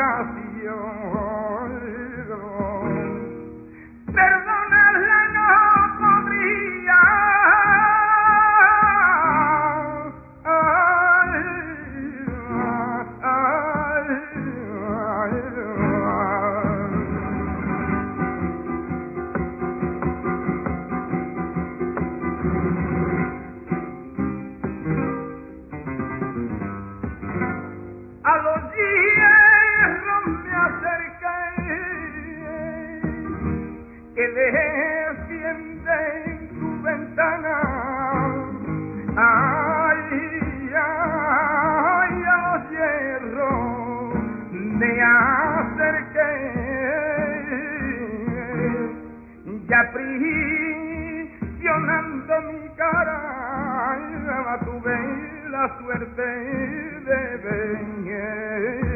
ocasión. Perdonarla no podría, a los hierros me acerqué que defienden tu ventana. Ay, ay, a los hierros me acerqué, ya aprisionando mi cara, tuve la suerte de ver